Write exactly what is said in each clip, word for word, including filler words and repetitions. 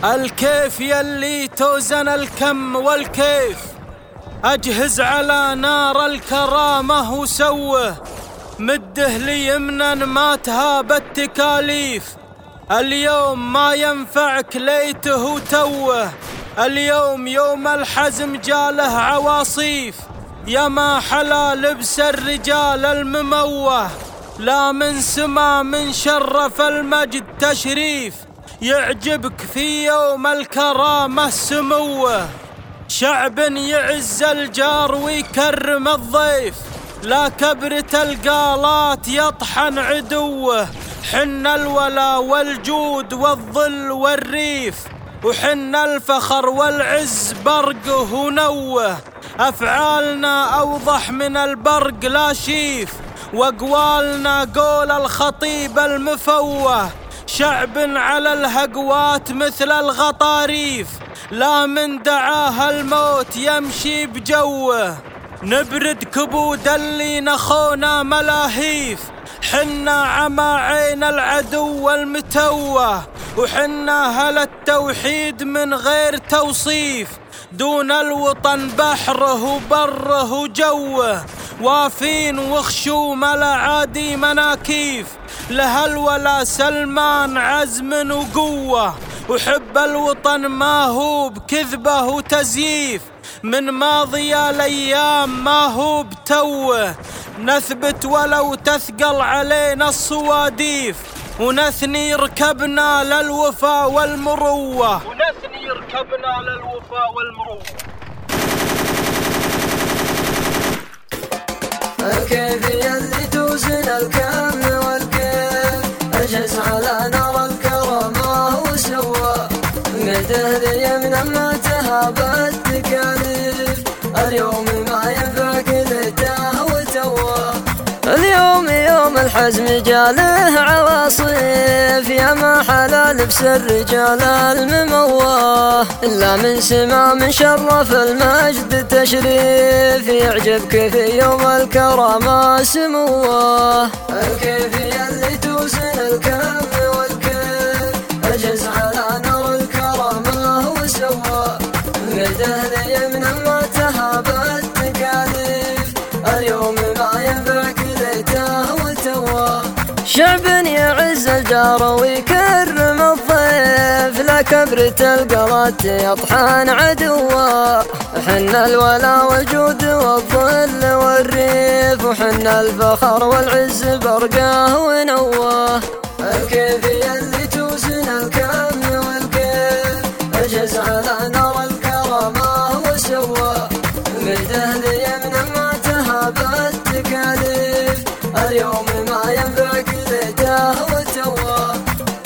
الكيف يلي توزن الكم والكيف، أجهز على نار الكرامة وسوه، مده ليمنا ما تهاب التكاليف. اليوم ما ينفعك ليته توه، اليوم يوم الحزم جاله عواصيف. يا ما حلا لبس الرجال المموه، لا من سما من شرف المجد تشريف. يعجبك في يوم الكرامة سموه، شعب يعز الجار ويكرم الضيف، لا كبرة القالات يطحن عدوه. حن الولا والجود والظل والريف، وحن الفخر والعز برقه ونوه. أفعالنا أوضح من البرق لا شيف، وأقوالنا قول الخطيب المفوه. شعب على الهقوات مثل الغطاريف، لا من دعاه الموت يمشي بجوه. نبرد كبود اللي نخونا ملاهيف، حنا عمى عين العدو المتوه. وحنا هل التوحيد من غير توصيف، دون الوطن بحره وبره وجوه. وافين وخشوم الأعادي مناكيف، لها الولا سلمان عزم وقوة. وحب الوطن ما هو بكذبه وتزييف، من ماضي الأيام ما هو بتوه. نثبت ولو تثقل علينا الصواديف، ونثني ركبنا للوفا والمروة، ونثني ركبنا للوفا والمروة. الكيف يلي توزن الكم والكيف، أجهز على نار الكرامة وسوى، مده ليمنا ما تهاب التكاليف. اليوم ما ينفعك ليته وتوه، اليوم يوم الحزم جاله عواصيف. يا ما حلا لبس الرجال المموه، إلا من سما من شرف المجد تشريف. يعجبك في يوم الكرامة سموه، الكيف يلي توزن الكم والكيف، أجهز على نار الكرامة وسوى، مده ليمنا ما تهاب التكاليف. اليوم ما ينفعك ليته وتوه، شعب يعز الجار ويكرم الضيف، لا كبرة القلات يطحن عدوه. حنا الولا والجود والظل والريف، وحنا الفخر والعز برقه ونوه. الكيف يلي توزن الكم والكيف، أجهز على نار الكرامة وسوى، مده ليمنا ما تهاب التكاليف. اليوم ما ينفعك ليته وتوه،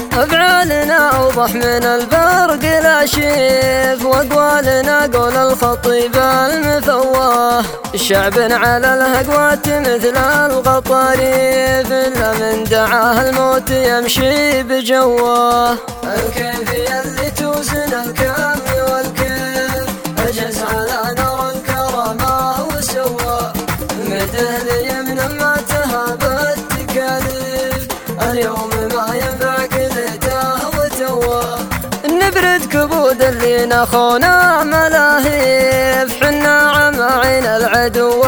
أفعالنا أوضح من البرق لا شيف، وأقوالنا قول الخطيب المفوه. شعب على الهقوات مثل الغطاريف، إلا من دعاه الموت يمشي بجوه. الكيف يلي توزن الكم والكيف، أجهز على نار الكرامة وسوى، مده ليمنا ما تهاب التكاليف. اليوم ما ينفعك ليته وتوه، نبرد كبود اللي نخونا ملاهيف. حنا عمى عين العدو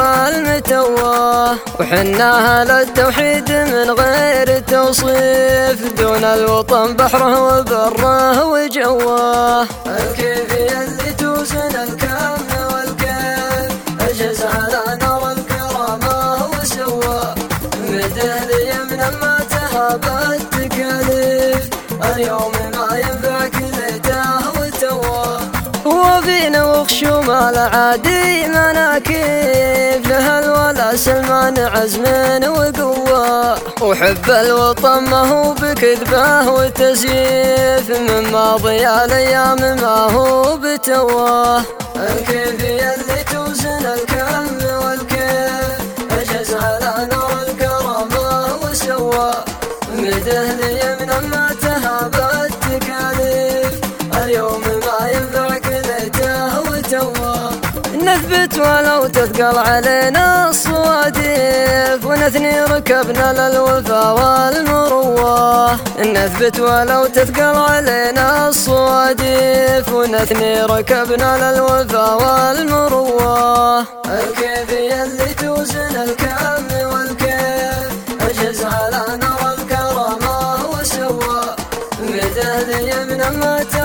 المتوه، وحنا أهل التوحيد من غير توصيف، دون الوطن بحره وبره وجوه. الكيف يلي توزن الكم والكيف، أجهز على نار الكرامة وسوى، مده ليمنا ما تهاب التكاليف. اليوم ما ينفعك ليته وتوه، وفينا وخشوم الأعادي مناكيف، لها الولا سلمان عزم وقوة. وحب الوطن ما هو بكذبه وتزييف، من ماضي الأيام ما هو بتوه. الكيف يلي توزن الكم والكيف، أجهز على نار الكرامة وسوى، مده ليمنا ما تهاب التكاليف. اليوم ما ينفعك ليته وتوه، نثبت نثبت ولو تثقل علينا الصواديف، ونثني ركبنا للوفا والمروة. نثبت ولو تثقل علينا الصواديف، ونثني ركبنا للوفا والمروة. الكيفية اللي توزن الكم والكيف، اجهز على نار الكرامة وسوى، مثل يمنا ما